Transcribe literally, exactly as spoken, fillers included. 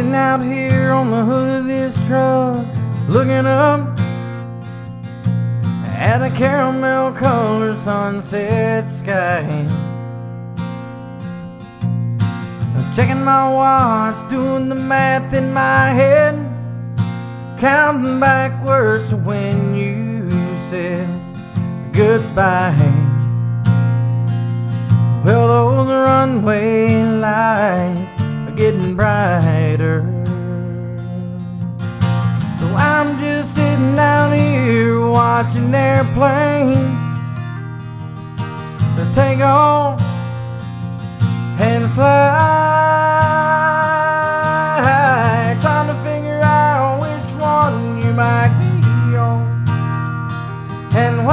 Sitting out here on the hood of this truck, looking up at a caramel colored sunset sky. Checking my watch, doing the math in my head, counting backwards to when you said goodbye. Well, those runway lights are getting brighter, so I'm just sitting out here watching airplanes to take off and fly, trying to figure out which one you might be on and